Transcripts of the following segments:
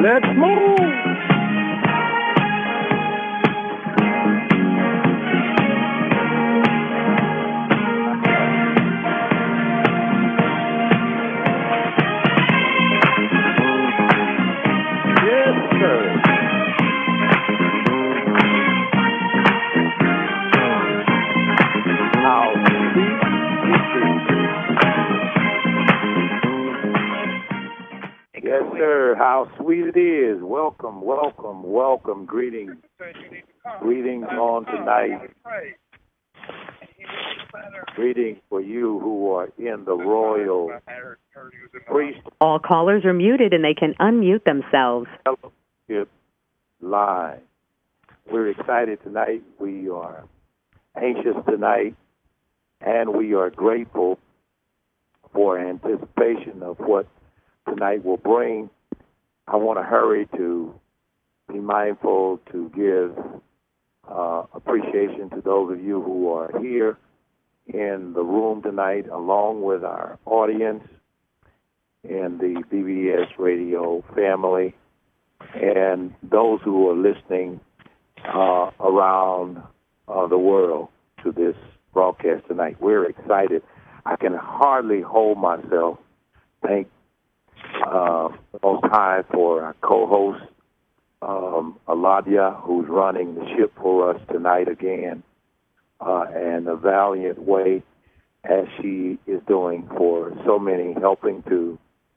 Let's move. Yes, sir. How yes, sir. How sweet it is. Welcome, welcome, welcome. Greetings. Greetings on tonight. Greetings for you who are in the Royal Priest All callers are muted and they can unmute themselves. Fellowship Line. We're excited tonight. We are anxious tonight, and we are grateful for anticipation of what tonight will bring. I want to hurry to be mindful to give appreciation to those of you who are here in the room tonight, along with our audience and the BBS radio family, and those who are listening around the world to this broadcast tonight. We're excited. I can hardly hold myself. Thank Most High for our co-host, Aladia, who's running the ship for us tonight again, and a valiant way as she is doing for so many, helping to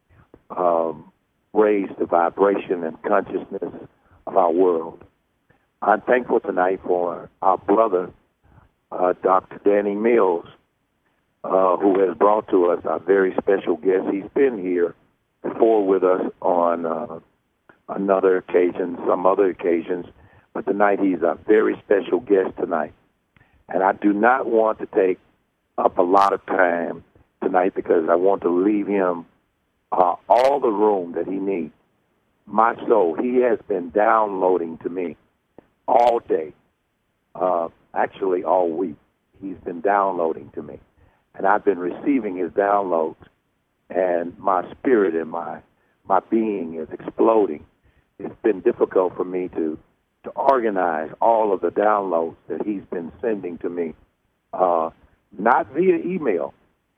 raise the vibration and consciousness of our world. I'm thankful tonight for our brother, Dr. Danny Mills, who has brought to us our very special guest. He's been here before with us on another occasion, some other occasions, but tonight he's a very special guest tonight. And I do not want to take up a lot of time tonight because I want to leave him all the room that he needs. My soul, he has been downloading to me all day, actually all week. He's been downloading to me, and I've been receiving his downloads, and my spirit and my being is exploding. It's been difficult for me to organize all of the downloads that he's been sending to me, not via email,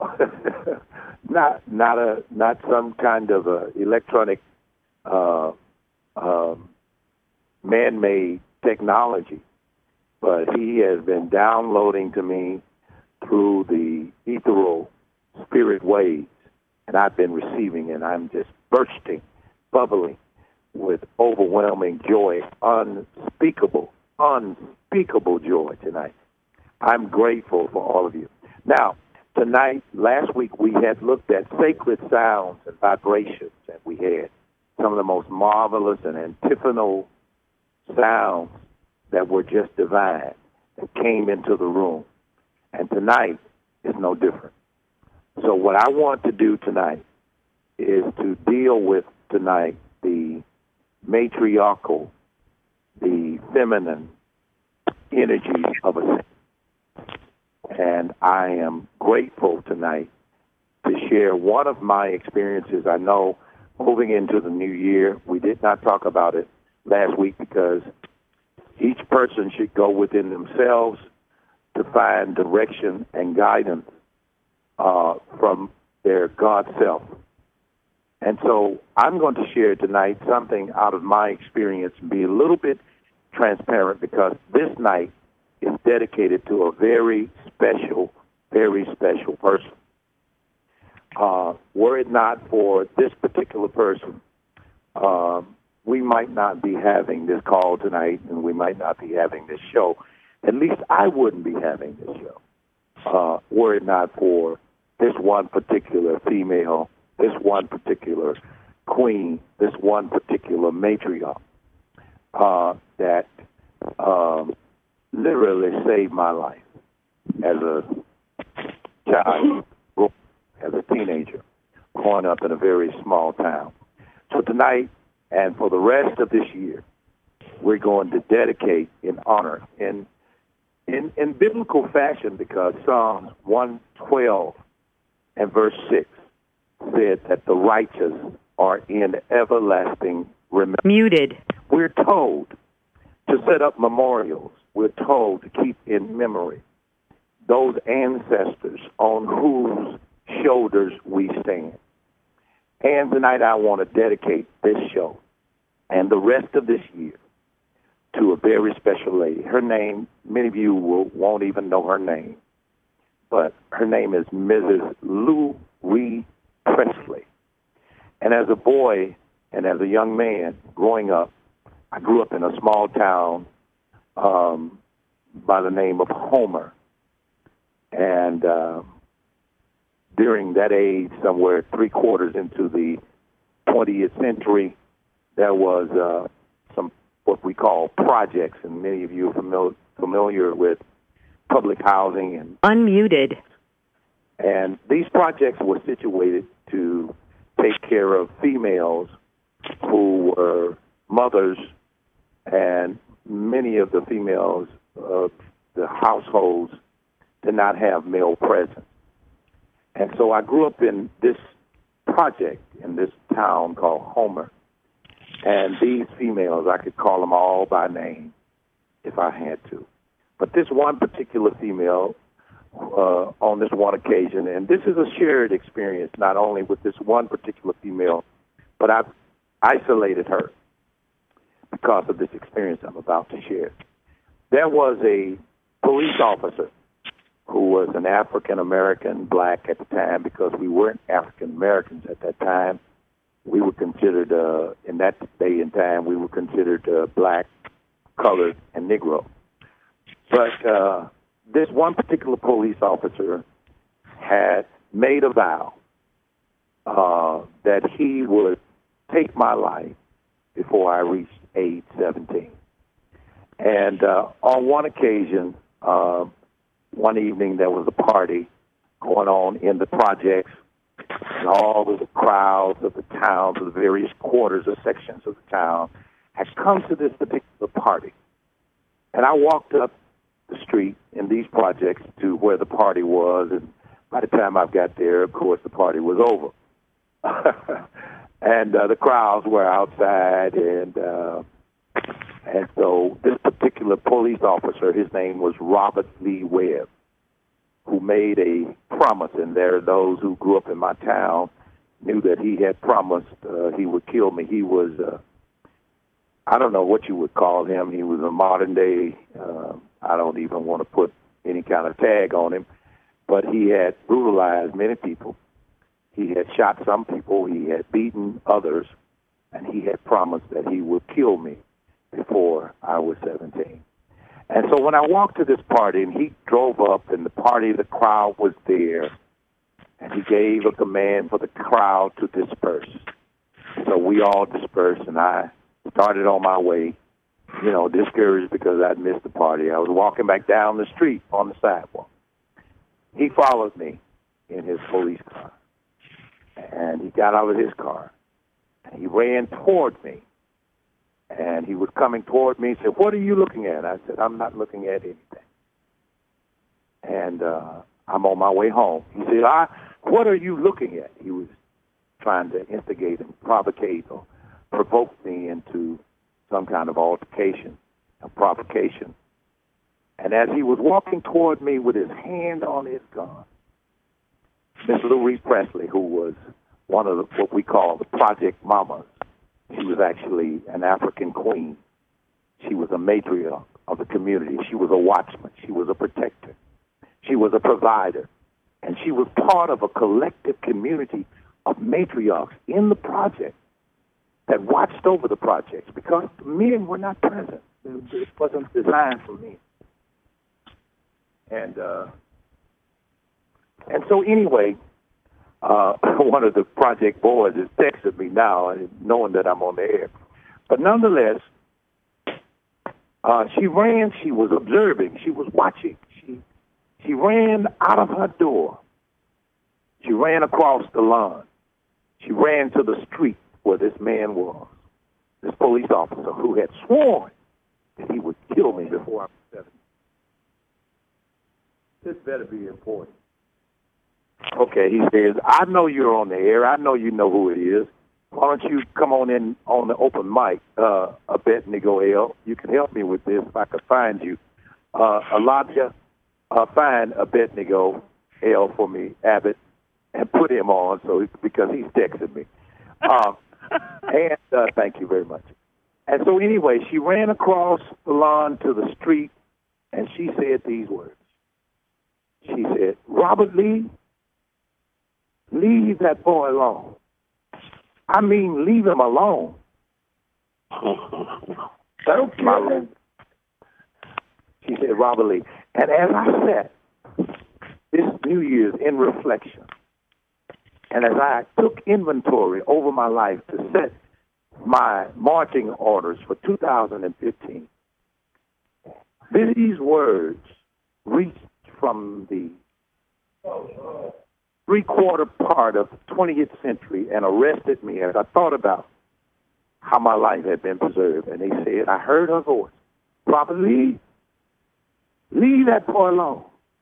not some kind of electronic man-made technology, but he has been downloading to me through the ethereal spirit waves, and I've been receiving, and I'm just bursting, bubbling with overwhelming joy, unspeakable joy tonight. I'm grateful for all of you. Now, tonight, last week, we had looked at sacred sounds and vibrations, and we had some of the most marvelous and antiphonal sounds that were just divine that came into the room. And tonight is no different. So what I want to do tonight is to deal with tonight the matriarchal, the feminine energy of a saint. And I am grateful tonight to share one of my experiences. I know moving into the new year, we did not talk about it last week because each person should go within themselves to find direction and guidance from their God self. And so I'm going to share tonight something out of my experience and be a little bit transparent because this night is dedicated to a very special person. Were it not for this particular person, we might not be having this call tonight, and we might not be having this show. At least I wouldn't be having this show were it not for this one particular female, this one particular queen, this one particular matriarch that literally saved my life as a child, as a teenager, growing up in a very small town. So tonight, and for the rest of this year, we're going to dedicate in honor, in biblical fashion, because Psalms 112 and verse 6 said that the righteous are in everlasting remember. Muted. We're told to set up memorials. We're told to keep in memory those ancestors on whose shoulders we stand. And tonight I want to dedicate this show and the rest of this year to a very special lady. Her name, many of you won't even know her name, but her name is Mrs. Lou Reed Presley. And as a boy and as a young man growing up, I grew up in a small town by the name of Homer. And during that age, somewhere 3/4 into the 20th century, there was some what we call projects, and many of you are familiar with public housing. And unmuted. And these projects were situated to take care of females who were mothers, and many of the females of the households did not have male presence. And so I grew up in this project in this town called Homer. And these females, I could call them all by name if I had to. But this one particular female, on this one occasion, and this is a shared experience, not only with this one particular female, but I've isolated her because of this experience I'm about to share. There was a police officer who was an African-American, black at the time, because we weren't African-Americans at that time. We were considered, in that day and time, we were considered black, colored, and Negro. But this one particular police officer had made a vow that he would take my life before I reached age 17. And on one occasion, one evening, there was a party going on in the projects, and all of the crowds of the town, of the various quarters or sections of the town, had come to this particular party. And I walked up the street in these projects to where the party was, and by the time I got there, of course, the party was over. And the crowds were outside, and so this particular police officer, his name was Robert Lee Webb, who made a promise, and there are those who grew up in my town knew that he had promised he would kill me. He was, I don't know what you would call him. He was a modern day, I don't even want to put any kind of tag on him, but he had brutalized many people. He had shot some people. He had beaten others, and he had promised that he would kill me before I was 17. And so when I walked to this party, and he drove up, and the crowd was there, and he gave a command for the crowd to disperse. So we all dispersed, and I started on my way, discouraged because I'd missed the party. I was walking back down the street on the sidewalk. He followed me in his police car, and he got out of his car, and he ran toward me. And he was coming toward me and said, "What are you looking at?" I said, "I'm not looking at anything." And I'm on my way home. He said, "What are you looking at?" He was trying to instigate and provocate or provoke me into some kind of altercation, a provocation. And as he was walking toward me with his hand on his gun, Miss Lou Reed Presley, who was one of what we call the Project Mamas, she was actually an African queen. She was a matriarch of the community. She was a watchman. She was a protector. She was a provider. And she was part of a collective community of matriarchs in the project that watched over the projects because men were not present. It wasn't designed for men. And so anyway, one of the project boys has texted me now, knowing that I'm on the air. But nonetheless, she ran. She was observing. She was watching. She ran out of her door. She ran across the lawn. She ran to the street where this man was, this police officer who had sworn that he would kill me before I was 7. This better be important. Okay, he says, "I know you're on the air. I know you know who it is. why don't you come on in on the open mic, Abednego L. You can help me with this if I could find you. Elijah, find Abednego L for me, Abbott, and put him on because he's texting me. And thank you very much. And so anyway, she ran across the lawn to the street, and she said these words. She said, Robert Lee, leave that boy alone. I mean, leave him alone. Don't kill him. She said, Robert Lee. And as I sat this New Year's in reflection, and as I took inventory over my life to set my marching orders for 2015, these words reached from the three-quarter part of the 20th century and arrested me as I thought about how my life had been preserved. And they said, I heard her voice, Robert Lee, leave that boy alone.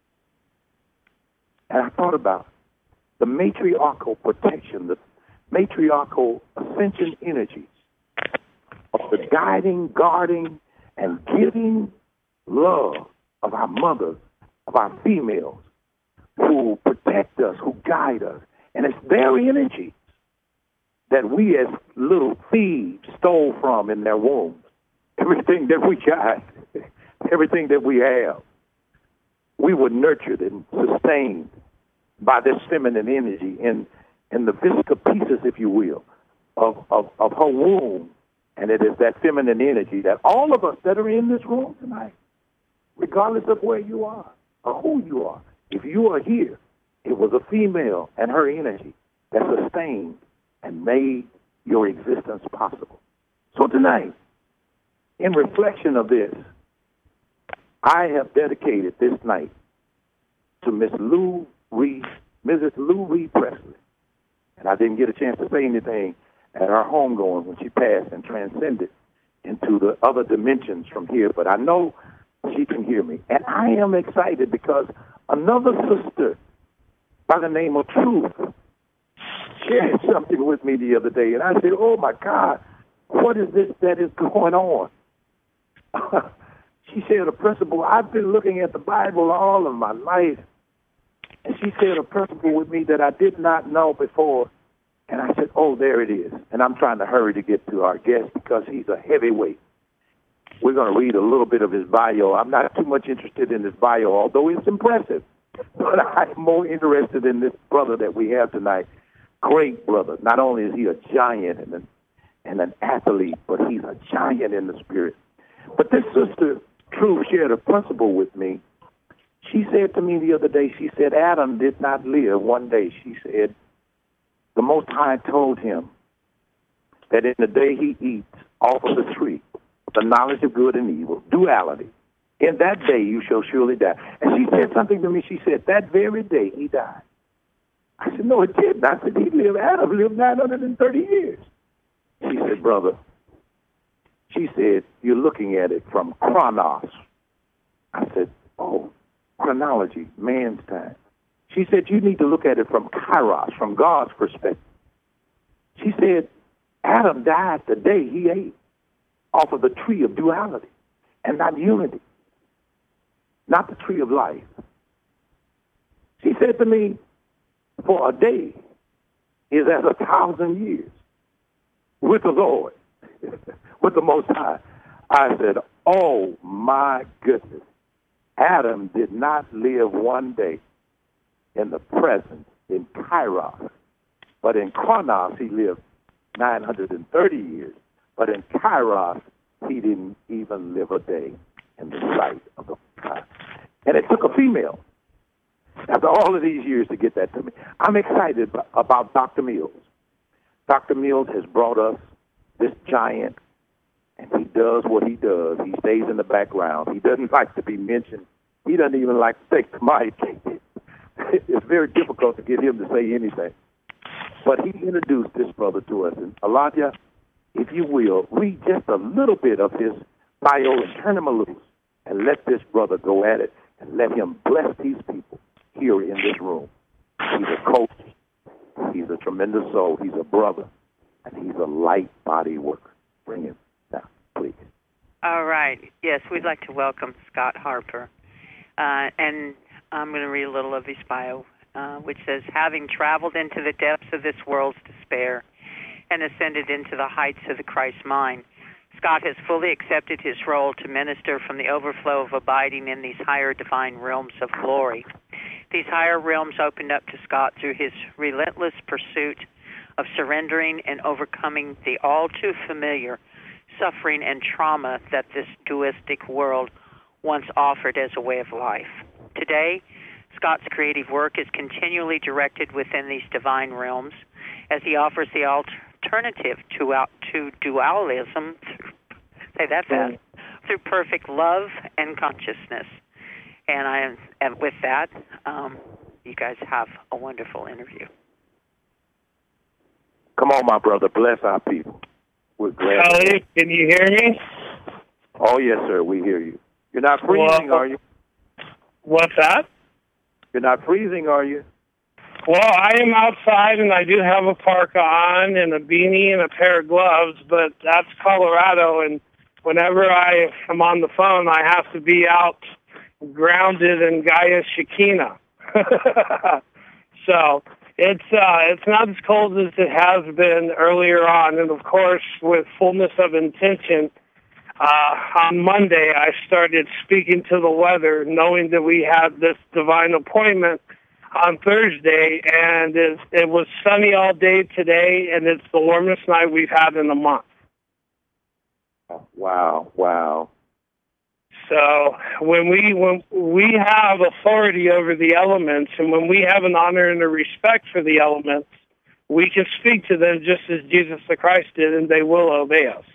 And I thought about the matriarchal protection, the matriarchal ascension energies of the guiding, guarding, and giving love of our mothers, of our females, who protect us, who guide us. And it's their energy that we as little thieves stole from in their wombs. Everything that we got, everything that we have, we were nurtured and sustained by this feminine energy in the viscous pieces, if you will, of her womb. And it is that feminine energy that all of us that are in this room tonight, regardless of where you are or who you are, if you are here, it was a female and her energy that sustained and made your existence possible. So tonight, in reflection of this, I have dedicated this night to Mrs. Lou Reed Presley. And I didn't get a chance to say anything at her homegoing when she passed and transcended into the other dimensions from here, but I know she can hear me. And I am excited because another sister by the name of Truth shared something with me the other day, and I said, oh, my God, what is this that is going on? She said a principle. I've been looking at the Bible all of my life, and she said a principle with me that I did not know before, and I said, oh, there it is. And I'm trying to hurry to get to our guest because he's a heavyweight. We're going to read a little bit of his bio. I'm not too much interested in his bio, although it's impressive. But I'm more interested in this brother that we have tonight. Great brother. Not only is he a giant and an athlete, but he's a giant in the spirit. But this sister, Truth, shared a principle with me. She said to me the other day, she said, Adam did not live one day. She said, the Most High told him that in the day he eats off of the tree, the knowledge of good and evil, duality, in that day you shall surely die. And she said something to me. She said, that very day he died. I said, no, it didn't. I said, Adam lived 930 years. She said, brother, she said, you're looking at it from chronos. I said, oh, chronology, man's time. She said, you need to look at it from kairos, from God's perspective. She said, Adam died the day he ate off of the tree of duality and not unity, not the tree of life. She said to me, for a day is as 1,000 years with the Lord, with the Most High. I said, oh, my goodness. Adam did not live one day in the present, in Kairos, but in Chronos he lived 930 years. But in Kairos, he didn't even live a day in the sight of the High. And it took a female, after all of these years, to get that to me. I'm excited about Dr. Mills. Dr. Mills has brought us this giant, and he does what he does. He stays in the background. He doesn't like to be mentioned. He doesn't even like to take the mic. It's very difficult to get him to say anything. But he introduced this brother to us. And Elijah, if you will, read just a little bit of his bio and turn him loose and let this brother go at it and let him bless these people here in this room. He's a coach. He's a tremendous soul. He's a brother. and he's a light body worker. Bring him now, please. All right. Yes, we'd like to welcome Scott Harper. And I'm going to read a little of his bio, which says, having traveled into the depths of this world's despair and ascended into the heights of the Christ mind, Scott has fully accepted his role to minister from the overflow of abiding in these higher divine realms of glory. These higher realms opened up to Scott through his relentless pursuit of surrendering and overcoming the all too familiar suffering and trauma that this dualistic world once offered as a way of life. Today, Scott's creative work is continually directed within these divine realms as he offers the alternative to dualism, say that fast, through perfect love and consciousness. And with that, you guys have a wonderful interview. Come on, my brother. Bless our people. We're glad. Elliot, can you hear me? Oh, yes, sir. We hear you. You're not freezing, are you? What's that? You're not freezing, are you? Well, I am outside, and I do have a parka on and a beanie and a pair of gloves, but that's Colorado, and whenever I am on the phone, I have to be out grounded in Gaia Shekinah. So it's not as cold as it has been earlier on, and of course, with fullness of intention, on Monday, I started speaking to the weather, knowing that we had this divine appointment on Thursday, and it was sunny all day today, and it's the warmest night we've had in a month. Wow. So when we have authority over the elements, and when we have an honor and a respect for the elements, we can speak to them just as Jesus the Christ did, and they will obey us.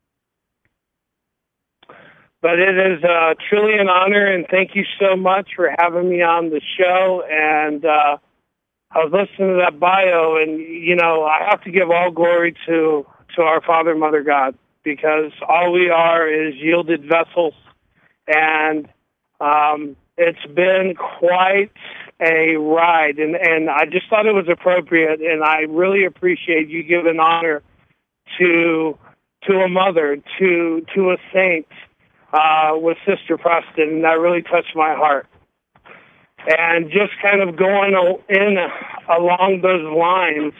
But it is truly an honor, and thank you so much for having me on the show. And I was listening to that bio, and, I have to give all glory to our Father, Mother God, because all we are is yielded vessels. And it's been quite a ride, and I just thought it was appropriate, and I really appreciate you giving honor to a mother, to a saint, with Sister Preston, and that really touched my heart. And just kind of going along those lines,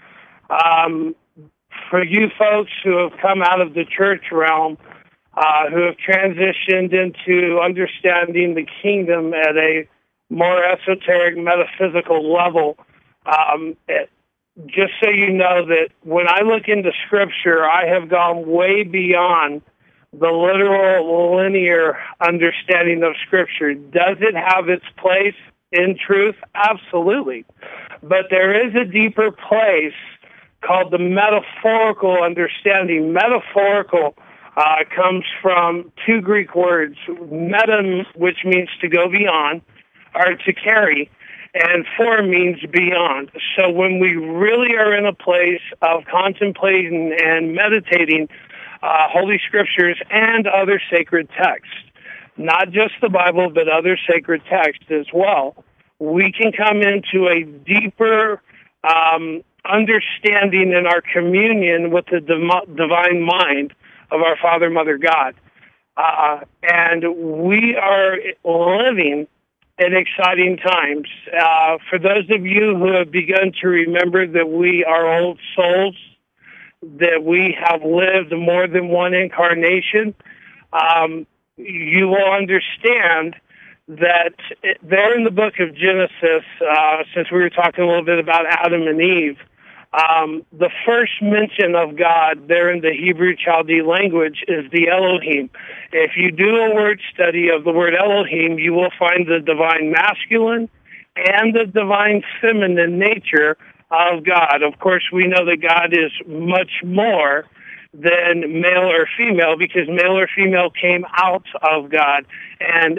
for you folks who have come out of the church realm, who have transitioned into understanding the kingdom at a more esoteric, metaphysical level, just so you know that when I look into Scripture, I have gone way beyond the literal, linear understanding of Scripture. Does it have its place in truth? Absolutely. But there is a deeper place called the metaphorical understanding. Metaphorical comes from two Greek words, meta, which means to go beyond, or to carry, and for means beyond. So when we really are in a place of contemplating and meditating Holy Scriptures and other sacred texts, not just the Bible, but other sacred texts as well, we can come into a deeper understanding in our communion with the divine mind of our Father, Mother God. And we are living in exciting times. For those of you who have begun to remember that we are old souls, that we have lived more than one incarnation, you will understand that there in the book of Genesis, since we were talking a little bit about Adam and Eve, the first mention of God there in the Hebrew Chaldee language is the Elohim. If you do a word study of the word Elohim, you will find the divine masculine and the divine feminine nature of God. Of course, we know that God is much more than male or female, because male or female came out of God, and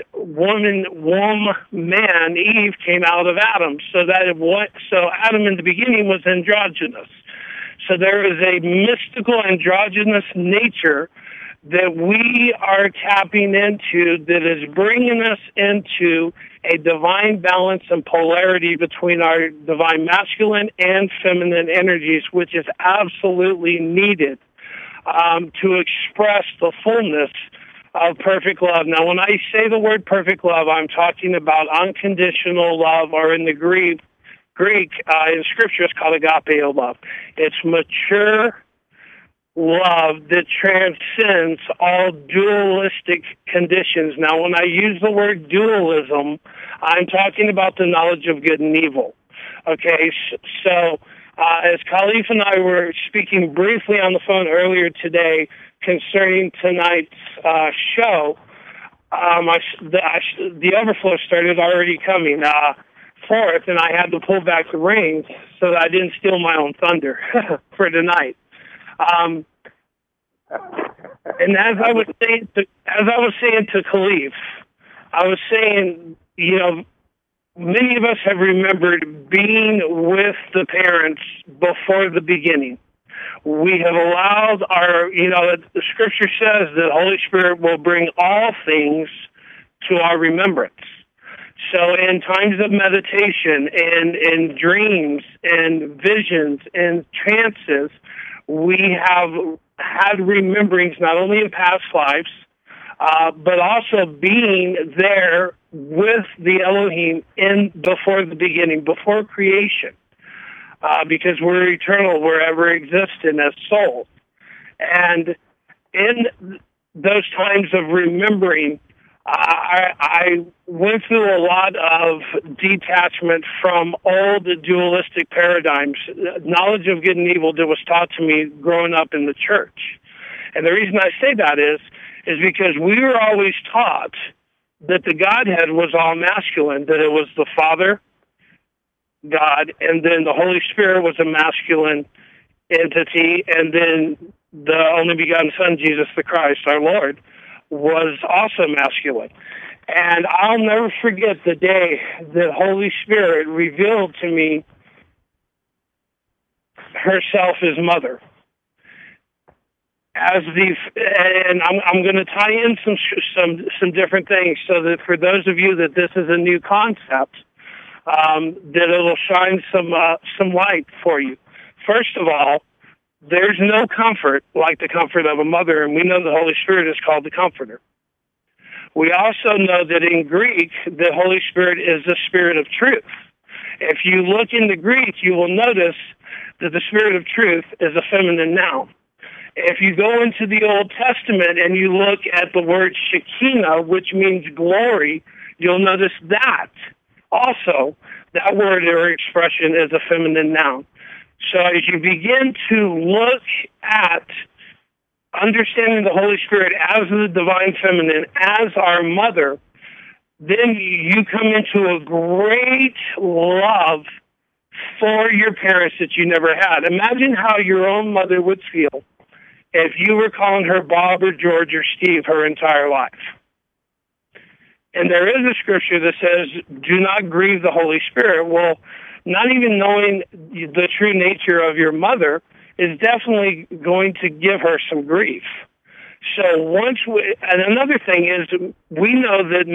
man, Eve, came out of Adam. So Adam in the beginning was androgynous. So there is a mystical androgynous nature that we are tapping into that is bringing us into a divine balance and polarity between our divine masculine and feminine energies, which is absolutely needed to express the fullness of perfect love. Now, when I say the word perfect love, I'm talking about unconditional love, or in the Greek in Scripture, it's called agapeo love. It's mature love that transcends all dualistic conditions. Now, when I use the word dualism, I'm talking about the knowledge of good and evil. Okay, so as Khalif and I were speaking briefly on the phone earlier today concerning tonight's show, the overflow started already coming forth, and I had to pull back the reins so that I didn't steal my own thunder for tonight. And as I was saying to Khalif, I was saying, you know, many of us have remembered being with the parents before the beginning. We have allowed the Scripture says that Holy Spirit will bring all things to our remembrance. So in times of meditation and in dreams and visions and trances, we have had rememberings not only in past lives, but also being there with the Elohim before the beginning, before creation, because we're eternal wherever existing as souls. And in those times of remembering, I went through a lot of detachment from old dualistic paradigms, knowledge of good and evil that was taught to me growing up in the church. And the reason I say that is because we were always taught that the Godhead was all masculine, that it was the Father, God, and then the Holy Spirit was a masculine entity, and then the only begotten Son, Jesus the Christ, our Lord, was also masculine. And I'll never forget the day that Holy Spirit revealed to me herself as mother. And I'm going to tie in some different things so that for those of you that this is a new concept, that it'll shine some light for you. First of all, there's no comfort like the comfort of a mother, and we know the Holy Spirit is called the Comforter. We also know that in Greek, the Holy Spirit is the Spirit of truth. If you look in the Greek, you will notice that the Spirit of truth is a feminine noun. If you go into the Old Testament and you look at the word Shekinah, which means glory, you'll notice that also, that word or expression is a feminine noun. So as you begin to look at understanding the Holy Spirit as the divine feminine, as our mother, then you come into a great love for your parents that you never had. Imagine how your own mother would feel if you were calling her Bob or George or Steve her entire life. And there is a scripture that says, do not grieve the Holy Spirit. Well, not even knowing the true nature of your mother is definitely going to give her some grief. So and another thing is, we know that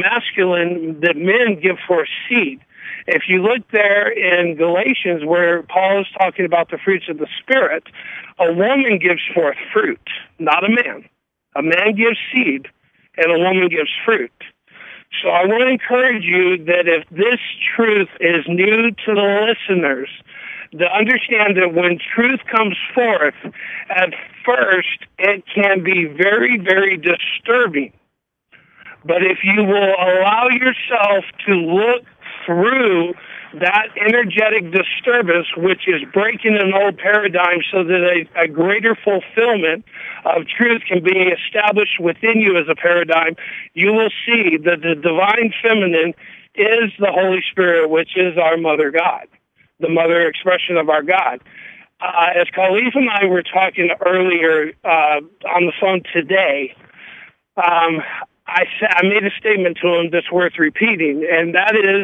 men give forth seed. If you look there in Galatians where Paul is talking about the fruits of the Spirit, a woman gives forth fruit, not a man. A man gives seed, and a woman gives fruit. So I want to encourage you that if this truth is new to the listeners, to understand that when truth comes forth, at first it can be very, very disturbing. But if you will allow yourself to look through that energetic disturbance, which is breaking an old paradigm so that a greater fulfillment of truth can be established within you as a paradigm, you will see that the divine feminine is the Holy Spirit, which is our Mother God, the mother expression of our God. As Khalif and I were talking earlier on the phone today, I made a statement to him that's worth repeating, and that is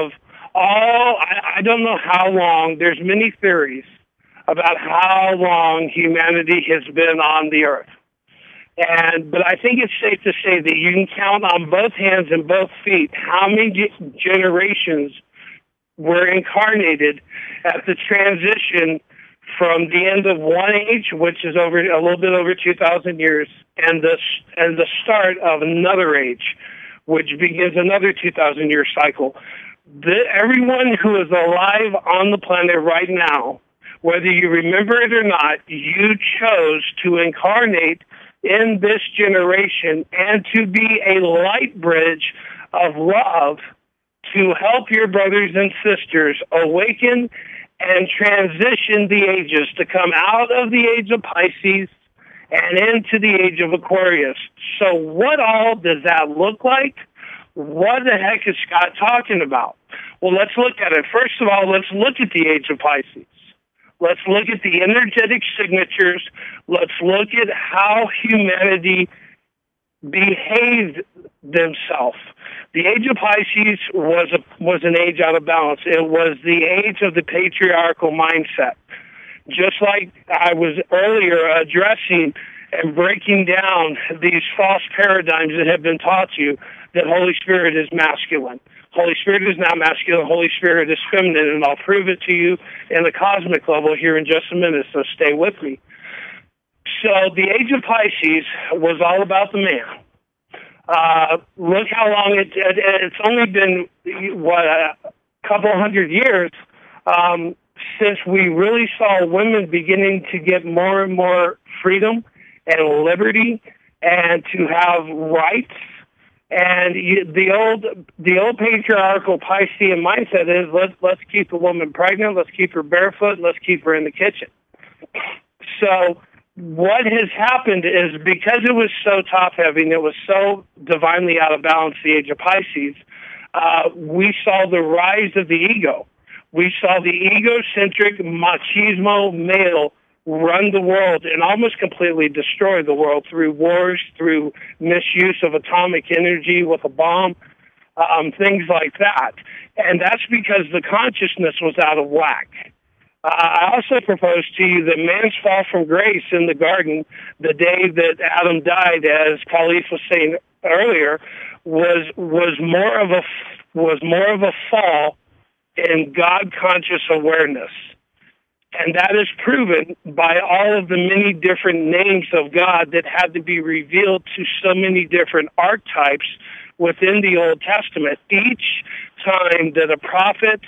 I don't know how long, there's many theories about how long humanity has been on the earth. But I think it's safe to say that you can count on both hands and both feet how many generations were incarnated at the transition from the end of one age, which is over a little bit over 2,000 years, and the start of another age, which begins another 2,000-year cycle. Everyone who is alive on the planet right now, whether you remember it or not, you chose to incarnate in this generation and to be a light bridge of love to help your brothers and sisters awaken and transition the ages to come out of the age of Pisces and into the age of Aquarius. So what all does that look like? What the heck is Scott talking about? Well, let's look at it. First of all, let's look at the age of Pisces. Let's look at the energetic signatures. Let's look at how humanity behaved themselves. The age of Pisces was an age out of balance. It was the age of the patriarchal mindset. Just like I was earlier addressing and breaking down these false paradigms that have been taught you that Holy Spirit is masculine. Holy Spirit is not masculine. Holy Spirit is feminine, and I'll prove it to you in the cosmic level here in just a minute, so stay with me. So the age of Pisces was all about the man. Look how long it's only been, a couple hundred years since we really saw women beginning to get more and more freedom and liberty and to have rights. And the old patriarchal Piscean mindset is let's keep the woman pregnant, let's keep her barefoot, let's keep her in the kitchen. So what has happened is because it was so top-heavy and it was so divinely out of balance, the age of Pisces, we saw the rise of the ego. We saw the egocentric machismo male run the world and almost completely destroy the world through wars, through misuse of atomic energy with a bomb, things like that. And that's because the consciousness was out of whack. I also propose to you that man's fall from grace in the garden, the day that Adam died, as Khalif was saying earlier, was more of a fall in God conscious awareness. And that is proven by all of the many different names of God that had to be revealed to so many different archetypes within the Old Testament. Each time that a prophet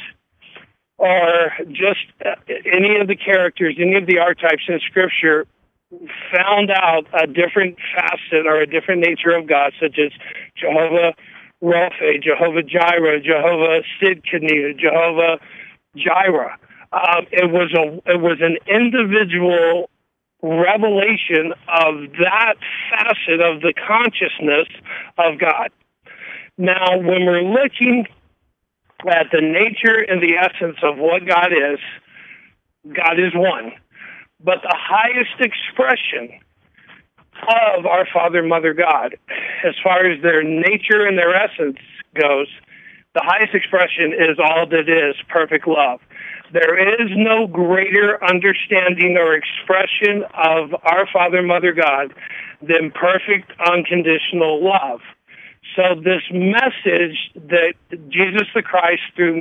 or just any of the characters, any of the archetypes in Scripture found out a different facet or a different nature of God, such as Jehovah Rapha, Jehovah Jireh, Jehovah Sidkenu, Jehovah Jireh. It was an individual revelation of that facet of the consciousness of God. Now, when we're looking at the nature and the essence of what God is one. But the highest expression of our Father, Mother, God, as far as their nature and their essence goes, the highest expression is all that is perfect love. There is no greater understanding or expression of our Father, Mother, God than perfect, unconditional love. So this message that Jesus the Christ, through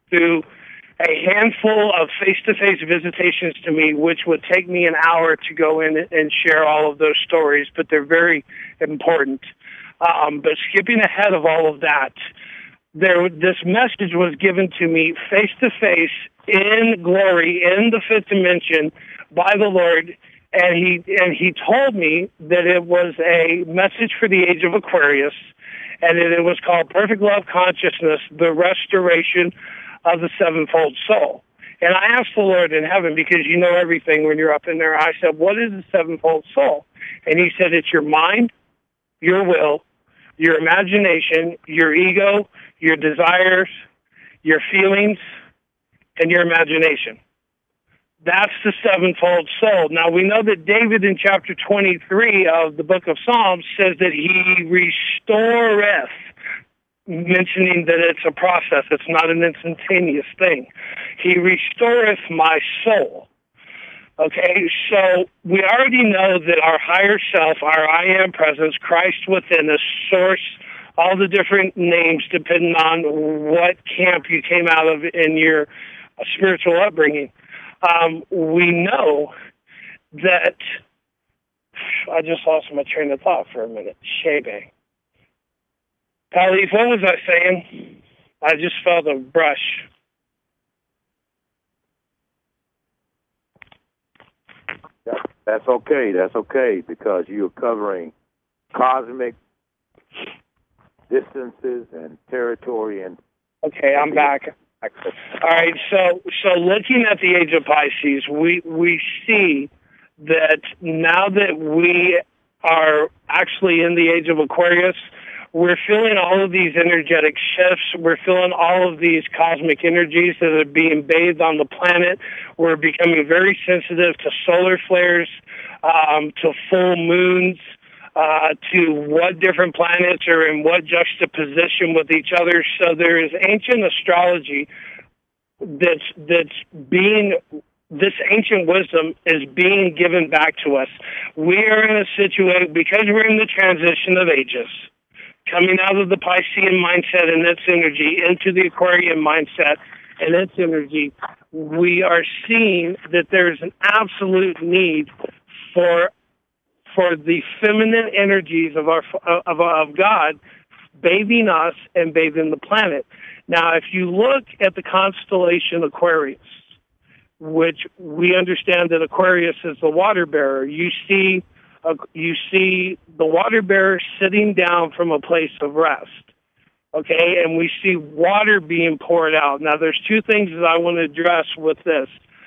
a handful of face-to-face visitations to me, which would take me an hour to go in and share all of those stories, but they're very important. But skipping ahead of all of that, this message was given to me face-to-face in glory, in the fifth dimension, by the Lord, and he told me that it was a message for the age of Aquarius, and it was called Perfect Love Consciousness, the Restoration of the Sevenfold Soul. And I asked the Lord in heaven, because you know everything when you're up in there, I said, what is the sevenfold soul? And he said, it's your mind, your will, your imagination, your ego, your desires, your feelings, and your imagination. That's the sevenfold soul. Now, we know that David in chapter 23 of the book of Psalms says that he restoreth, mentioning that it's a process. It's not an instantaneous thing. He restoreth my soul. Okay, so we already know that our higher self, our I am presence, Christ within us, source, all the different names depending on what camp you came out of in your spiritual upbringing. We know that, I just lost my train of thought for a minute. Shebe. Khalif, what was I saying? I just felt a brush. That's okay. That's okay, because you're covering cosmic distances and territory. And okay, I'm back. All right, so looking at the age of Pisces, we see that now that we are actually in the age of Aquarius, we're feeling all of these energetic shifts. We're feeling all of these cosmic energies that are being bathed on the planet. We're becoming very sensitive to solar flares, to full moons, to what different planets are in what juxtaposition with each other. So there is ancient astrology that's being, this ancient wisdom is being given back to us. We are in a situation, because we're in the transition of ages, coming out of the Piscean mindset and its energy into the Aquarian mindset and its energy, we are seeing that there's an absolute need for the feminine energies of God bathing us and bathing the planet. Now, if you look at the constellation Aquarius, which we understand that Aquarius is the water bearer, you see the water bearer sitting down from a place of rest. Okay, and we see water being poured out. Now, there's two things that I want to address with this.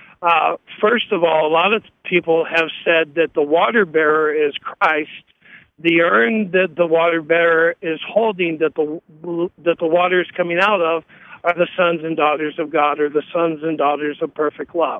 First of all, a lot of people have said that the water bearer is Christ. The urn that the water bearer is holding, that the water is coming out of, are the sons and daughters of God, or the sons and daughters of perfect love.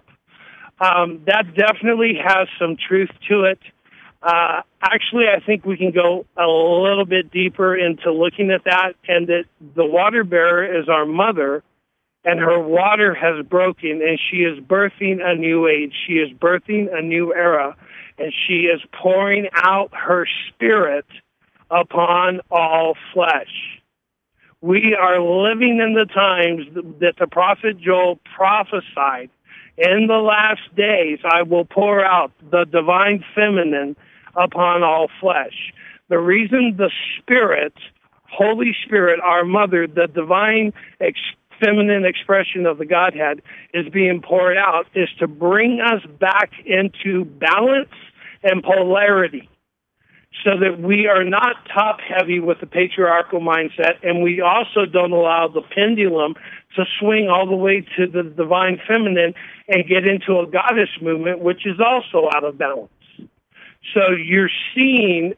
That definitely has some truth to it. Actually, I think we can go a little bit deeper into looking at that, and that the water bearer is our mother, and her water has broken, and she is birthing a new age. She is birthing a new era, and she is pouring out her spirit upon all flesh. We are living in the times that the prophet Joel prophesied. In the last days, I will pour out the divine feminine upon all flesh. The reason the Spirit, Holy Spirit, our mother, the divine feminine expression of the Godhead, is being poured out is to bring us back into balance and polarity, so that we are not top-heavy with the patriarchal mindset, and we also don't allow the pendulum to swing all the way to the divine feminine and get into a goddess movement, which is also out of balance. So you're seeing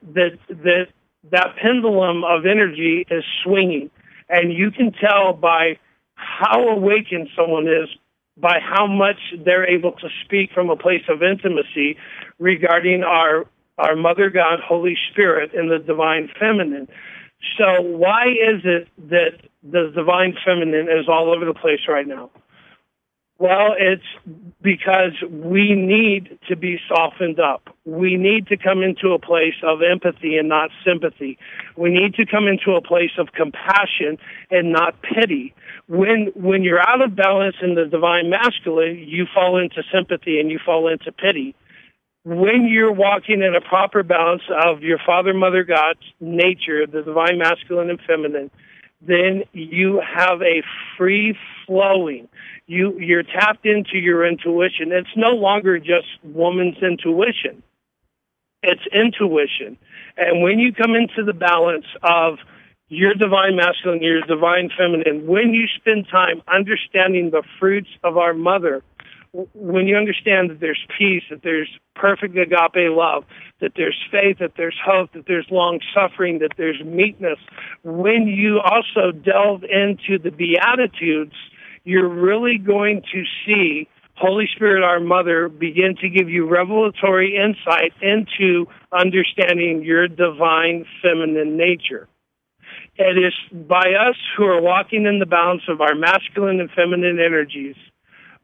that pendulum of energy is swinging, and you can tell by how awakened someone is, by how much they're able to speak from a place of intimacy regarding our Mother God, Holy Spirit, and the divine feminine. So why is it that the divine feminine is all over the place right now? Well, it's because we need to be softened up. We need to come into a place of empathy and not sympathy. We need to come into a place of compassion and not pity. When you're out of balance in the divine masculine, you fall into sympathy and you fall into pity. When you're walking in a proper balance of your Father, Mother, God's nature, the divine masculine and feminine, then you have a free-flowing. You're tapped into your intuition. It's no longer just woman's intuition. It's intuition. And when you come into the balance of your divine masculine, your divine feminine, when you spend time understanding the fruits of our mother, when you understand that there's peace, that there's perfect agape love, that there's faith, that there's hope, that there's long suffering, that there's meekness, when you also delve into the Beatitudes, you're really going to see Holy Spirit, our mother, begin to give you revelatory insight into understanding your divine feminine nature. It is by us who are walking in the balance of our masculine and feminine energies,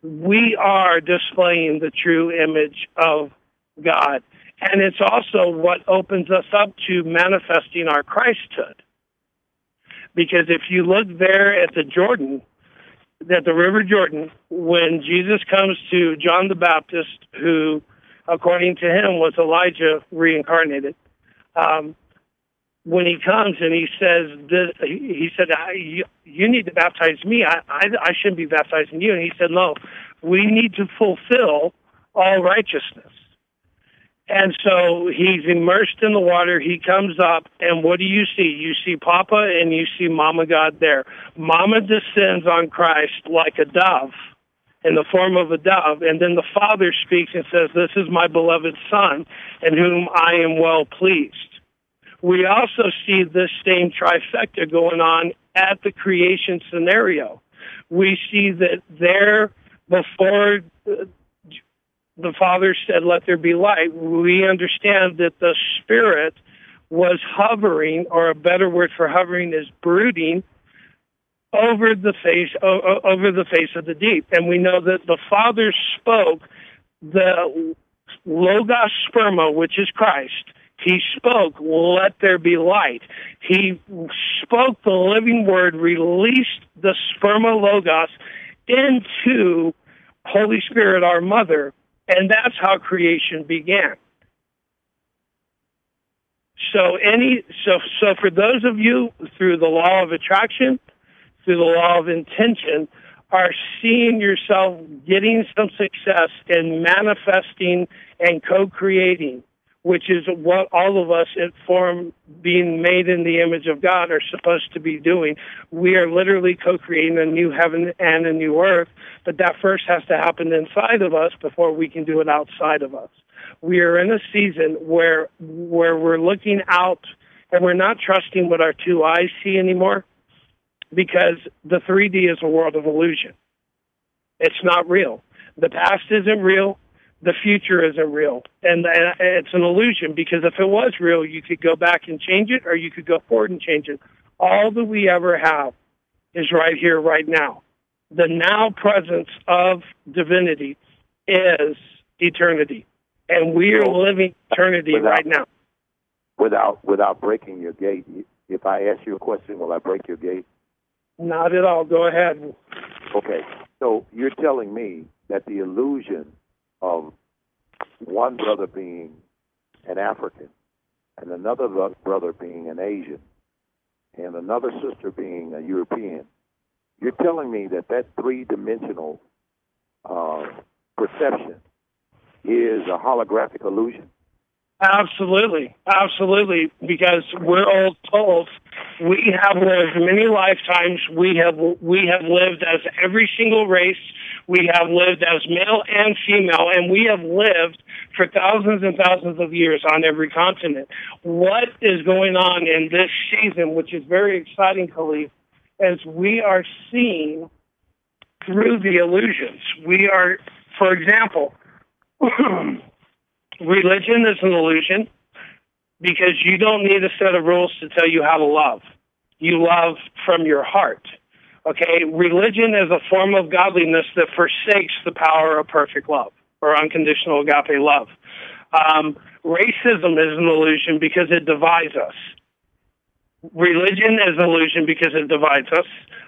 we are displaying the true image of God. And it's also what opens us up to manifesting our Christhood. Because if you look there at the Jordan, at the River Jordan, when Jesus comes to John the Baptist, who, according to him, was Elijah reincarnated, when he comes and he says, you need to baptize me. I shouldn't be baptizing you. And he said, no, we need to fulfill all righteousness. And so he's immersed in the water. He comes up, and what do you see? You see Papa and you see Mama God there. Mama descends on Christ like a dove, in the form of a dove, and then the Father speaks and says, this is my beloved Son, in whom I am well pleased. We also see this same trifecta going on at the creation scenario. We see that there, before the Father said, let there be light, we understand that the Spirit was hovering, or a better word for hovering is brooding, over the face of the deep. And we know that the Father spoke the Logos Sperma, which is Christ. He spoke, let there be light. He spoke the living word, released the Sperma Logos into Holy Spirit, our mother, and that's how creation began. So for those of you, through the law of attraction, through the law of intention, are seeing yourself getting some success in manifesting and co-creating, which is what all of us at Form, being made in the image of God, are supposed to be doing. We are literally co-creating a new heaven and a new earth, but that first has to happen inside of us before we can do it outside of us. We are in a season where we're looking out, and we're not trusting what our two eyes see anymore, because the 3D is a world of illusion. It's not real. The past isn't real. The future isn't real. And it's an illusion, because if it was real, you could go back and change it, or you could go forward and change it. All that we ever have is right here, right now. The now presence of divinity is eternity. And we are living eternity right now. Without breaking your gate, if I ask you a question, will I break your gate? Not at all. Go ahead. Okay. So you're telling me that the illusion of one brother being an African and another brother being an Asian and another sister being a European, you're telling me that three-dimensional perception is a holographic illusion? Absolutely. Absolutely. Because we're all told we have lived many lifetimes. We have lived as every single race. We have lived as male and female, and we have lived for thousands and thousands of years on every continent. What is going on in this season, which is very exciting, Khalif, is we are seeing through the illusions. We are, for example, religion is an illusion, because you don't need a set of rules to tell you how to love. You love from your heart. Okay? Religion is a form of godliness that forsakes the power of perfect love, or unconditional agape love. Racism is an illusion because it divides us. Religion is an illusion because it divides us.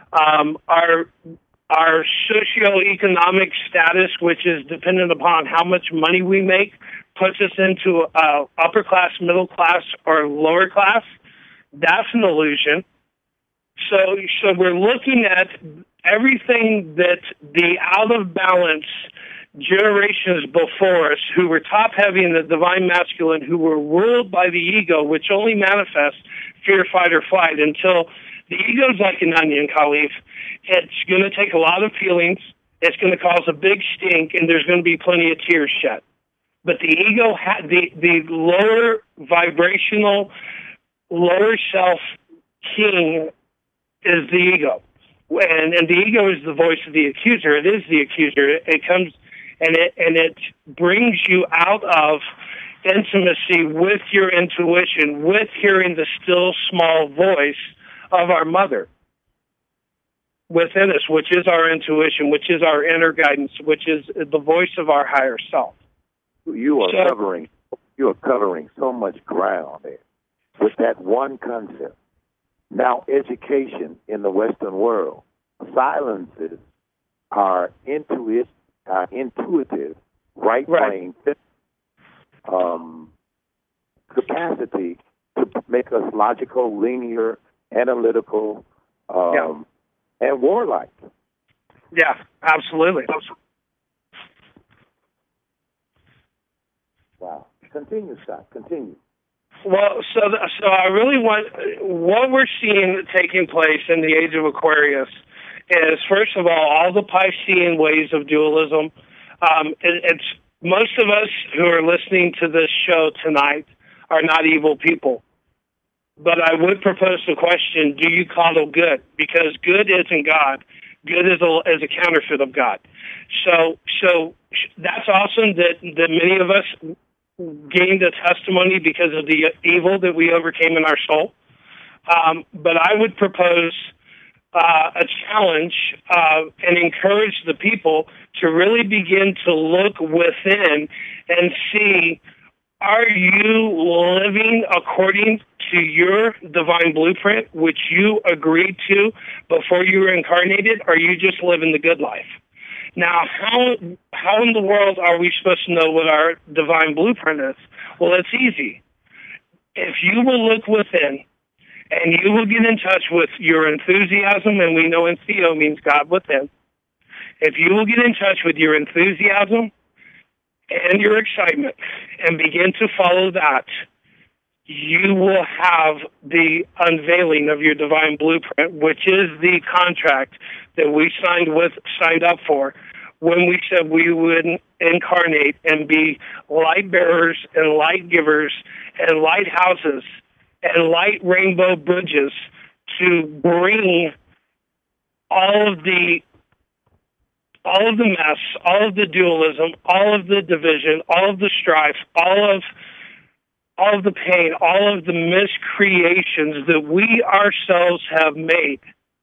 Our socioeconomic status, which is dependent upon how much money we make, puts us into upper class, middle class, or lower class. That's an illusion. So we're looking at everything that the out of balance generations before us, who were top heavy in the divine masculine, who were ruled by the ego, which only manifests fear, fight, or flight, until the ego's like an onion, Khalif. It's going to take a lot of feelings. It's going to cause a big stink, and there's going to be plenty of tears shed. But the ego, the lower vibrational, lower self king is the ego. And the ego is the voice of the accuser. It is the accuser. It comes and it brings you out of intimacy with your intuition, with hearing the still small voice of our mother. within us, which is our intuition, which is our inner guidance, which is the voice of our higher self. You are covering so much ground there with that one concept. Now, education in the Western world silences our intuitive, right brain capacity to make us logical, linear, analytical, and warlike. Yeah, absolutely. Wow. Continue, Scott. Continue. Well, so I really want, what we're seeing taking place in the age of Aquarius is, first of all the Piscean ways of dualism. It's most of us who are listening to this show tonight are not evil people. But I would propose the question, do you coddle good? Because good isn't God. Good is a counterfeit of God. So that's awesome that many of us gained a testimony because of the evil that we overcame in our soul. But I would propose a challenge and encourage the people to really begin to look within and see, are you living according to your divine blueprint, which you agreed to before you were incarnated, or are you just living the good life? Now, how in the world are we supposed to know what our divine blueprint is? Well, it's easy. If you will look within and you will get in touch with your enthusiasm, and we know entheo means God within. If you will get in touch with your enthusiasm and your excitement and begin to follow that, you will have the unveiling of your divine blueprint, which is the contract that we signed up for when we said we would incarnate and be light bearers and light givers and lighthouses and light rainbow bridges to bring all of the mess, all of the dualism, all of the division, all of the strife, all of the pain, all of the miscreations that we ourselves have made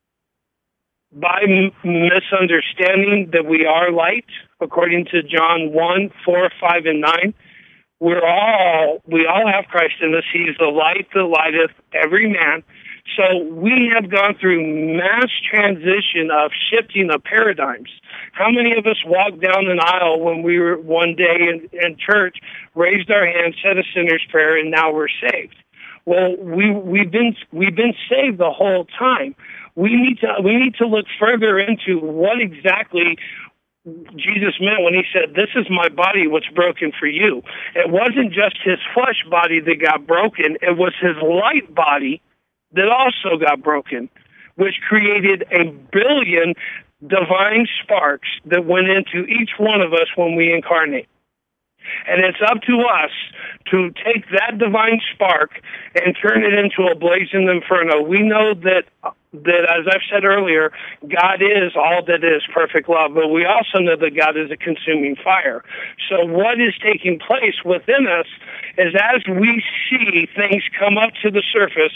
by misunderstanding that we are light, according to John 1, 4, 5, and 9. We all have Christ in us. He is the light that lighteth every man. So we have gone through mass transition of shifting of paradigms. How many of us walked down an aisle when we were one day in church, raised our hands, said a sinner's prayer, and now we're saved? Well, we've been saved the whole time. We need to look further into what exactly Jesus meant when he said, "This is my body, what's broken for you." It wasn't just his flesh body that got broken; it was his light body that also got broken, which created a billion divine sparks that went into each one of us when we incarnate. And it's up to us to take that divine spark and turn it into a blazing inferno. We know that, as I've said earlier, God is all that is perfect love, but we also know that God is a consuming fire. So what is taking place within us is, as we see things come up to the surface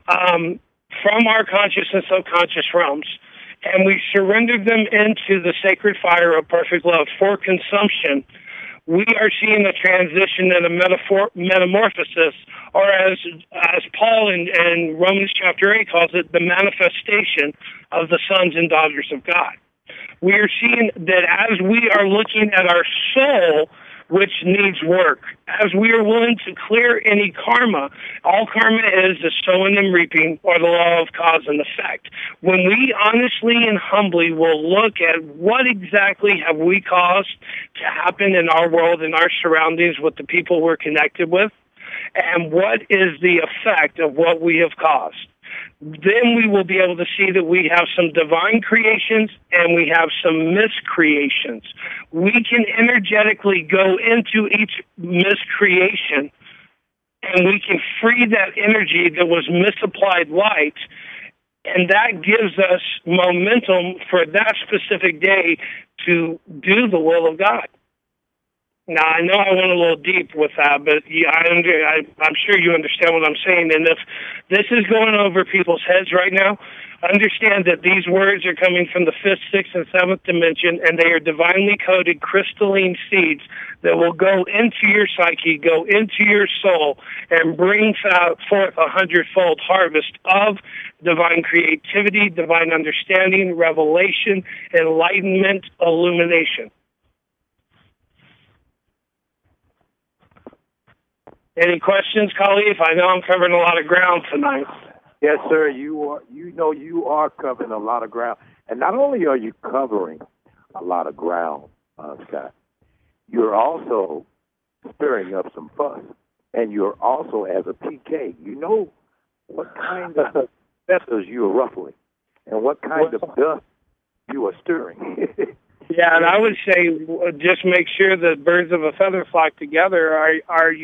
from our conscious and subconscious realms, and we surrender them into the sacred fire of perfect love for consumption, we are seeing a transition and a metamorphosis, or as Paul in Romans chapter 8 calls it, the manifestation of the sons and daughters of God. We are seeing that as we are looking at our soul, which needs work, as we are willing to clear any karma. All karma is sowing and reaping, or the law of cause and effect. When we honestly and humbly will look at what exactly have we caused to happen in our world, in our surroundings, with the people we're connected with, and what is the effect of what we have caused, then we will be able to see that we have some divine creations and we have some miscreations. We can energetically go into each miscreation and we can free that energy that was misapplied light, and that gives us momentum for that specific day to do the will of God. Now, I know I went a little deep with that, but I'm sure you understand what I'm saying. And if this is going over people's heads right now, Understand that these words are coming from the 5th, 6th, and 7th dimension, and they are divinely coded crystalline seeds that will go into your psyche, go into your soul, and bring forth 100-fold harvest of divine creativity, divine understanding, revelation, enlightenment, illumination. Any questions, Khalif? I know I'm covering a lot of ground tonight. Yes, sir. You are covering a lot of ground, and not only are you covering a lot of ground, Scott, you're also stirring up some fuss, and you're also, as a PK, you know what kind of feathers you are ruffling, and what kind of dust you are stirring. Yeah, and I would say just make sure that birds of a feather flock together.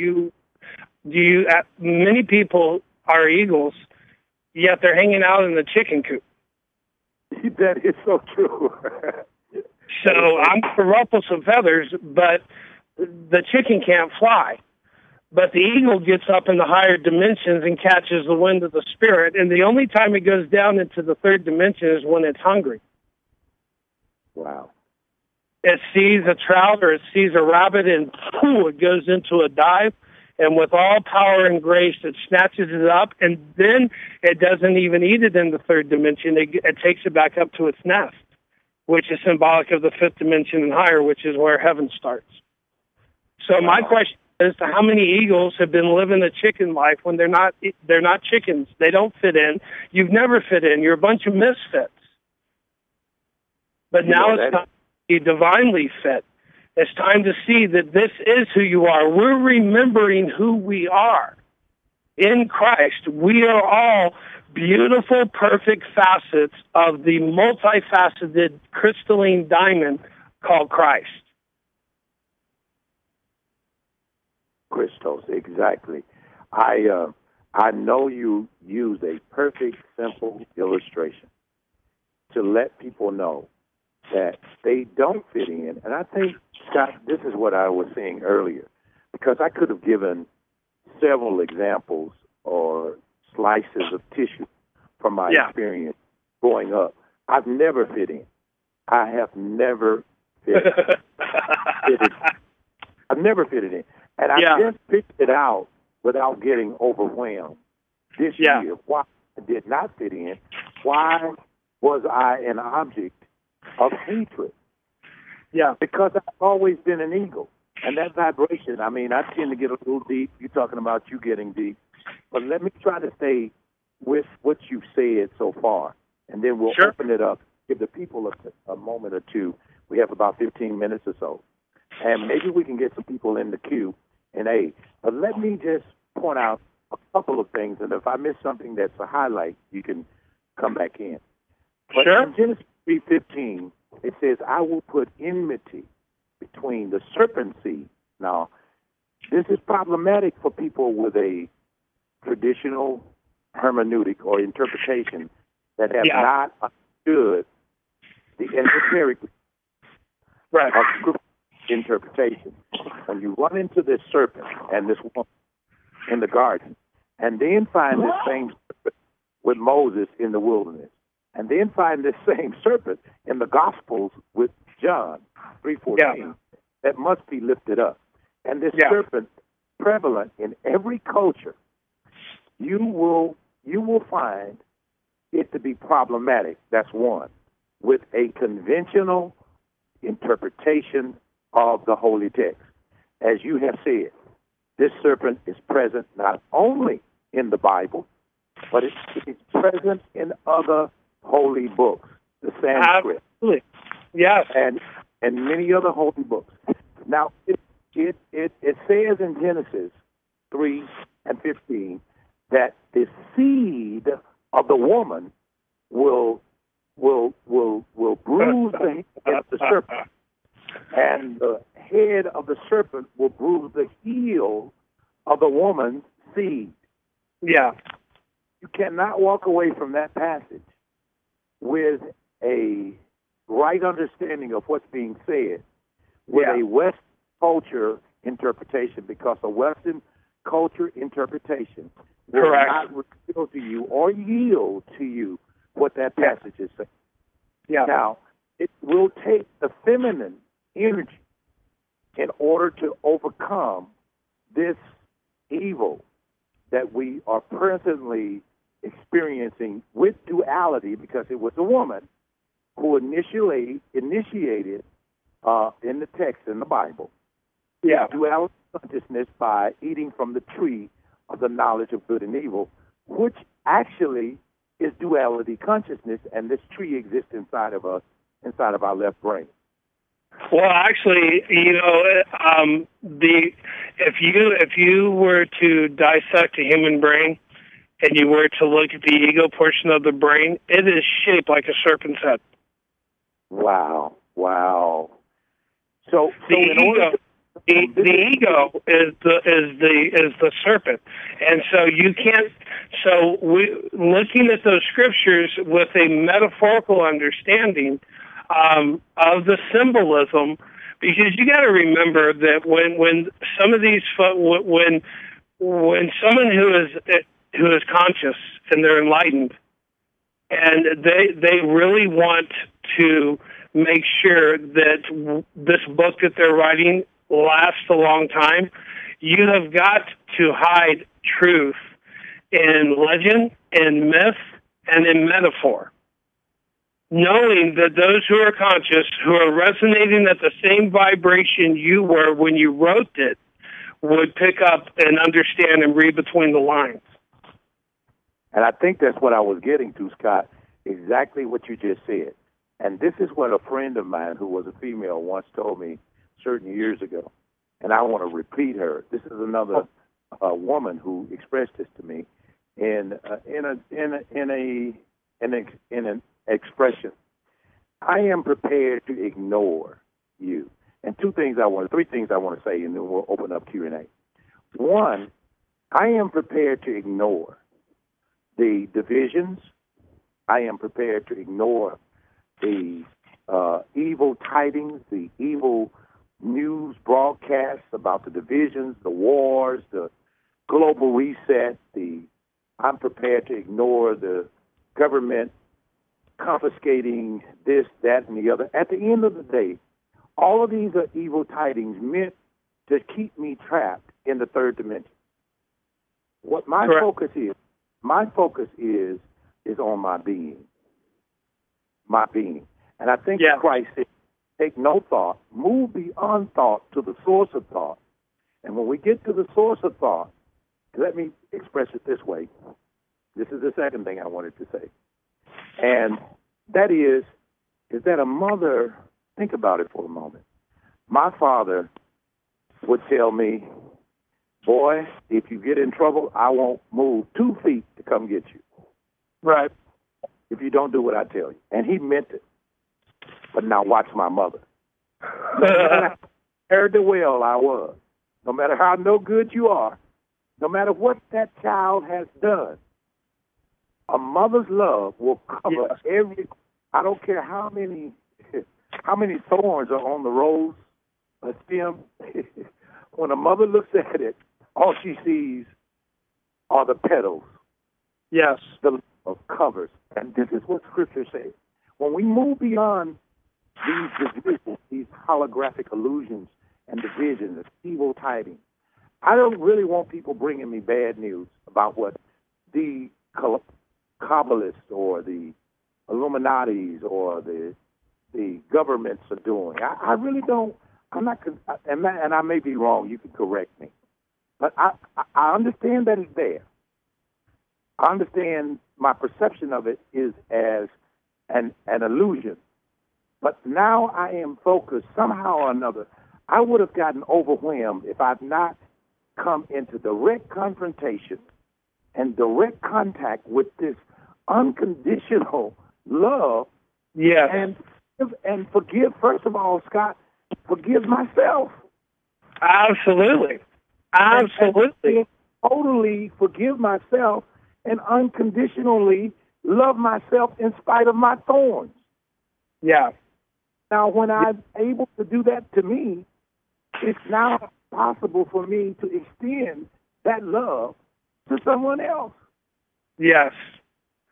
Many people are eagles, yet they're hanging out in the chicken coop. That is so true. So I'm going to ruffle some feathers, but the chicken can't fly. But the eagle gets up in the higher dimensions and catches the wind of the spirit, and the only time it goes down into the 3rd dimension is when it's hungry. Wow. It sees a trout or it sees a rabbit, and pooh, it goes into a dive. And with all power and grace, it snatches it up, and then it doesn't even eat it in the 3rd dimension. It takes it back up to its nest, which is symbolic of the 5th dimension and higher, which is where heaven starts. So my question is, how many eagles have been living a chicken life when they're not chickens? They don't fit in. You've never fit in. You're a bunch of misfits. But now it's time to be divinely fit. It's time to see that this is who you are. We're remembering who we are. In Christ, we are all beautiful, perfect facets of the multifaceted crystalline diamond called Christ. Christos, exactly. I know you use a perfect, simple illustration to let people know that they don't fit in. And I think, Scott, this is what I was saying earlier, because I could have given several examples or slices of tissue from my experience growing up. I've never fit in. I have never fitted I've never fitted in. And I just picked it out without getting overwhelmed this year. Why I did not fit in? Why was I an object of hatred? Yeah, because I've always been an eagle. And that vibration, I mean, I tend to get a little deep. You're talking about you getting deep. But let me try to stay with what you've said so far. And then we'll open it up, give the people a moment or two. We have about 15 minutes or so. And maybe we can get some people in the queue. And, hey, but let me just point out a couple of things. And if I miss something that's a highlight, you can come back in. But in Genesis 3:15, it says, I will put enmity between the serpent seed. Now, this is problematic for people with a traditional hermeneutic or interpretation that have not understood the esoteric of scripture interpretation. When you run into this serpent and this woman in the garden, and then find this same serpent with Moses in the wilderness, and then find this same serpent in the Gospels with John 3:14, that must be lifted up. And this serpent, prevalent in every culture, you will find it to be problematic. That's one, with a conventional interpretation of the holy text. As you have said, this serpent is present not only in the Bible, but it's present in other holy books, the Sanskrit. Absolutely. Yes. And many other holy books. Now, it says in Genesis 3:15 that the seed of the woman will bruise the head of the serpent, and the head of the serpent will bruise the heel of the woman's seed. Yeah. You cannot walk away from that passage with a right understanding of what's being said with a Western culture interpretation, because a Western culture interpretation will not reveal to you or yield to you what that passage is saying. Yeah. Now, it will take the feminine energy in order to overcome this evil that we are presently experiencing with duality, because it was a woman who initiated in the text in the Bible, duality consciousness by eating from the tree of the knowledge of good and evil, which actually is duality consciousness, and this tree exists inside of us, inside of our left brain. Well, actually, if you were to dissect a human brain and you were to look at the ego portion of the brain, it is shaped like a serpent's head. Wow. So the ego is the serpent, and so you can't. So looking at those scriptures with a metaphorical understanding of the symbolism, because you got to remember that when some of these when someone who is conscious and they're enlightened, and they really want to make sure that this book that they're writing lasts a long time, you have got to hide truth in legend, in myth, and in metaphor. Knowing that those who are conscious, who are resonating at the same vibration you were when you wrote it, would pick up and understand and read between the lines. And I think that's what I was getting to, Scott, exactly what you just said. And this is what a friend of mine who was a female once told me certain years ago, and I want to repeat her. This is another woman who expressed this to me in an expression. I am prepared to ignore you. And three things I want to say, and then we'll open up Q&A. One, I am prepared to ignore the divisions. I am prepared to ignore the evil tidings, the evil news broadcasts about the divisions, the wars, the global reset. I'm prepared to ignore the government confiscating this, that, and the other. At the end of the day, all of these are evil tidings meant to keep me trapped in the third dimension. What my focus is on my being. My being. And I think Christ said, take no thought, move beyond thought to the source of thought. And when we get to the source of thought, let me express it this way. This is the second thing I wanted to say. And that is that a mother, think about it for a moment. My father would tell me, boy, if you get in trouble, I won't move 2 feet to come get you. Right. If you don't do what I tell you. And he meant it. But now watch my mother. No matter how well I was, no matter how no good you are, no matter what that child has done, a mother's love will cover every. I don't care how many thorns are on the rose stem. When a mother looks at it, all she sees are the petals. Yes, the love covers, and this is what Scripture says. When we move beyond these divisions, these holographic illusions and divisions, evil tidings, I don't really want people bringing me bad news about what the Kabbalists or the Illuminatis or the governments are doing. I really don't. I'm not, and I may be wrong. You can correct me, but I understand that it's there. I understand my perception of it is as an illusion. But now I am focused somehow or another. I would have gotten overwhelmed if I'd not come into direct confrontation and direct contact with this unconditional love. Yes. And forgive, first of all, Scott, forgive myself. Absolutely. Absolutely. And totally forgive myself and unconditionally love myself in spite of my thorns. Yeah. Now, when I'm able to do that to me, it's now possible for me to extend that love to someone else. Yes.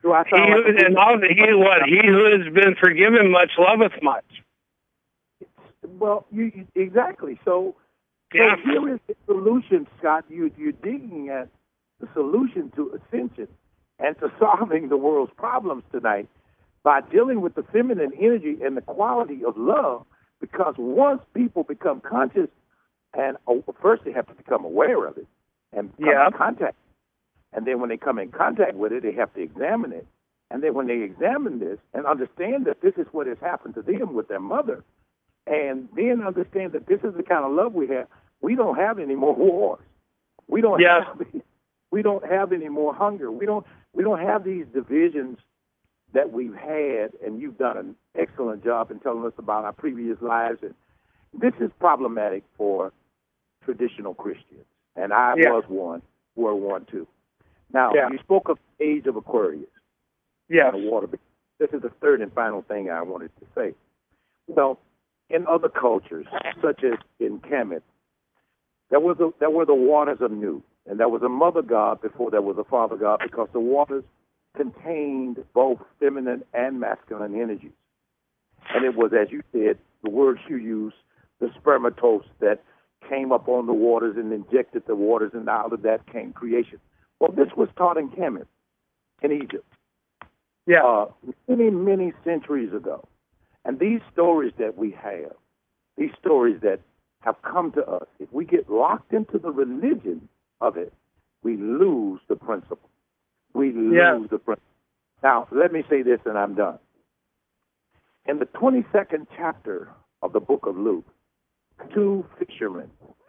Do I sound like a and also he who has been forgiven much loveth much. Well, exactly. So Yeah. here is the solution, Scott. You're digging at the solution to ascension and to solving the world's problems tonight by dealing with the feminine energy and the quality of love. Because once people become conscious, and first they have to become aware of it and come in contact. And then when they come in contact with it, they have to examine it. And then when they examine this and understand that this is what has happened to them with their mother, and then understand that this is the kind of love we have, we don't have any more wars. We don't have any more hunger. We don't have these divisions that we've had, and you've done an excellent job in telling us about our previous lives. And this is problematic for traditional Christians, and I was one, were one too. Now, you spoke of the age of Aquarius. Yeah. The water. This is the third and final thing I wanted to say. Well, in other cultures, such as in Kemet, there were the waters of Nu, and there was a mother god before there was a father god, because the waters contained both feminine and masculine energies. And it was, as you said, the words you used, the spermatos that came up on the waters and injected the waters, and out of that came creation. Well, this was taught in Kemet, in Egypt, many, many centuries ago. And these stories that we have, these stories that have come to us, if we get locked into the religion of it, we lose the principle. We lose the principle. Now, let me say this and I'm done. In the 22nd chapter of the book of Luke, two fishermen,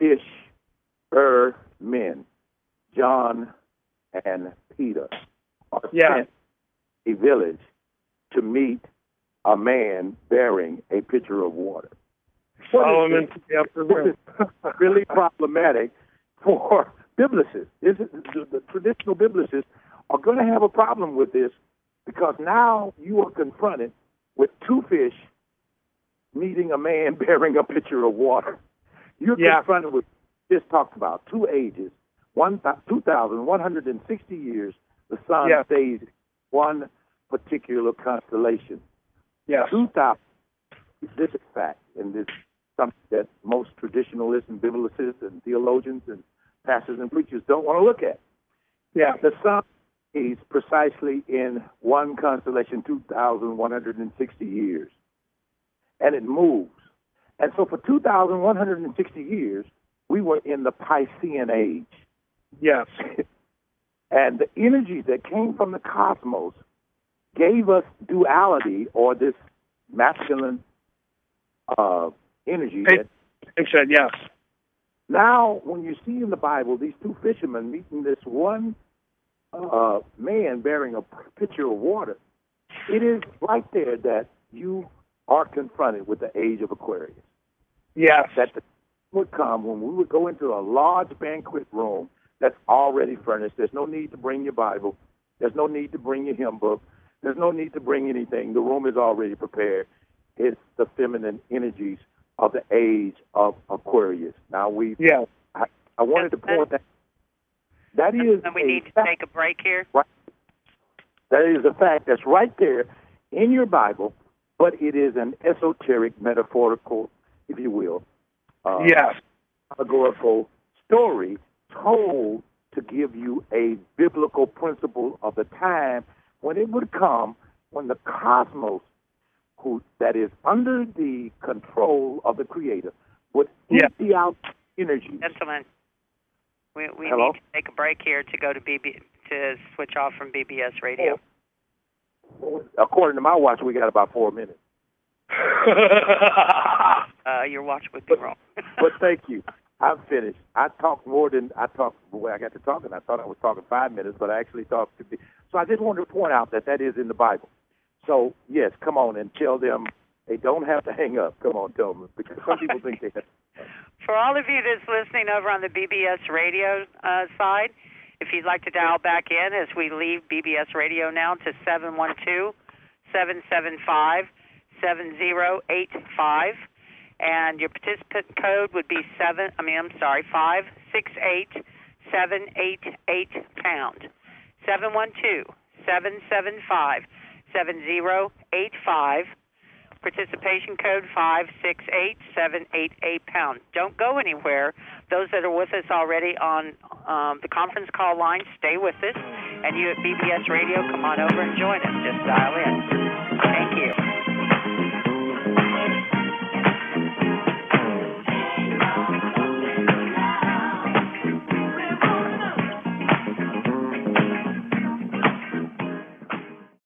men, John and Peter, are sent a village to meet a man bearing a pitcher of water. Solomon. What is really problematic for biblicists. The traditional biblicists are going to have a problem with this, because now you are confronted with two fish meeting a man bearing a pitcher of water. You're confronted with, just talked about, two ages, 2,160 years, the sun stays one particular constellation. 2,000, this is fact, and this is something that most traditionalists and biblicists and theologians and pastors and preachers don't want to look at. The sun is precisely in one constellation, 2,160 years, and it moves. And so for 2,160 years, we were in the Piscean age. Yes. And the energy that came from the cosmos gave us duality, or this masculine energy. Yes. Now, when you see in the Bible these two fishermen meeting this one man bearing a pitcher of water, it is right there that you are confronted with the age of Aquarius. Yes. That the time would come when we would go into a large banquet room that's already furnished. There's no need to bring your Bible. There's no need to bring your hymn book. There's no need to bring anything. The room is already prepared. It's the feminine energies of the age of Aquarius. Now, I wanted to point that is and we need to take a break here. Right. That is a fact that's right there in your Bible, but it is an esoteric, metaphorical, if you will, allegorical story told to give you a biblical principle of the time when it would come, when the cosmos, that is under the control of the Creator, would empty out energy. Gentlemen, we need to take a break here to go to to switch off from BBS Radio. According to my watch, we got about 4 minutes. Your watch would be wrong. But thank you. I'm finished. I talked more than I talked. Boy, I got to talking. I thought I was talking 5 minutes, but I actually talked to be. So I just wanted to point out that is in the Bible. So, yes, come on and tell them they don't have to hang up. Come on, tell them, because some people think they have to. For all of you that's listening over on the BBS Radio side, if you'd like to dial back in as we leave BBS Radio now to 712-775-7085, and your participant code would be 568-788 pound. 712 775-7085. Participation code 568-788#. Don't go anywhere. Those that are with us already on the conference call line, stay with us. And you at BBS Radio, come on over and join us. Just dial in. Thank you.